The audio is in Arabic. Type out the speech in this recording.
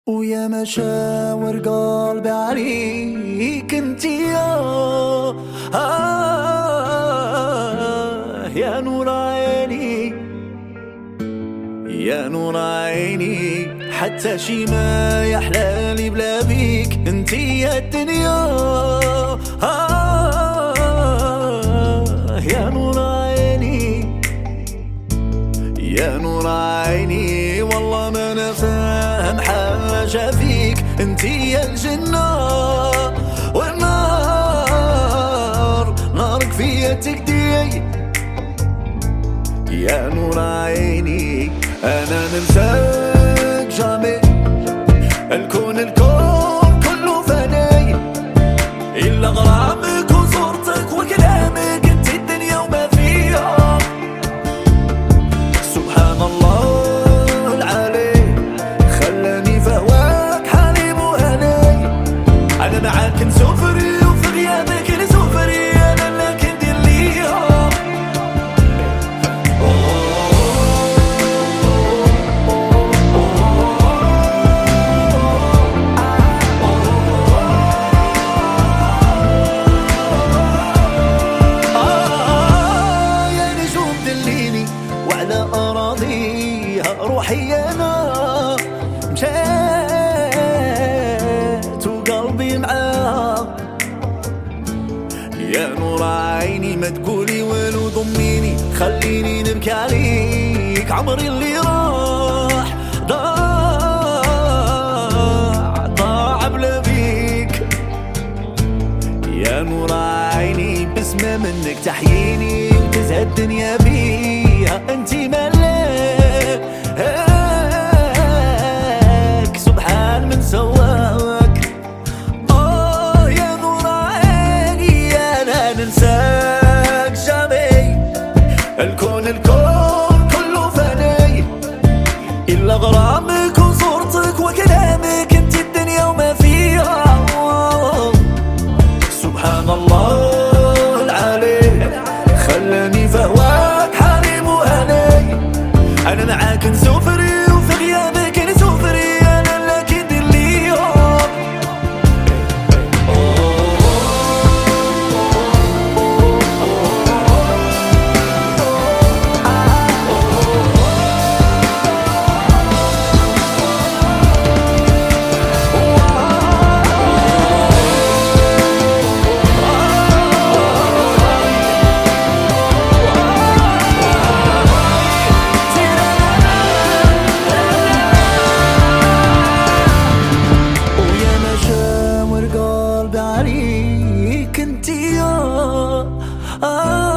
ويا مشاور قلبي عليك انتي يا نور عيني يا نور عيني، حتى شي ما يحلالي بلا بيك انتي يا الدنيا. يا نور عيني يا نور عيني، والله ما انا فاهم حاجة فيك انتي يا الجنة، والنار نارك فيا تكدي. يا نور عيني انا ننساك جامي، الكون كله فاني الا غرامك وصورتك وكلامك انتي الدنيا وما فيها. سبحان الله العلي خلاني فهواك حالي مو هني، انا معاك نسوفري وفي غيابك نسوفري، انا لك ندير ليها. روحي أنا مشيت وقلبي معاها. يا نور عيني ما تقولي والو ضميني، خليني نبكي عليك عمري اللي راح ضاع بلا بيك. يا نور عيني بسمة منك تحييني وتزهى الدنيا بيها، انتي ملاك سبحان من سواك. يا نور عيني انا ننساك جامي، الكون كله فاني الا غرامك وصورتك وكلامك انتي الدنيا وما فيها. سبحان الله العلي خلاني فهواك حالي مو هني، انا معاك نسوفري وفي غيابك نسوفري، انا لك ندير ليهم. عليك انتي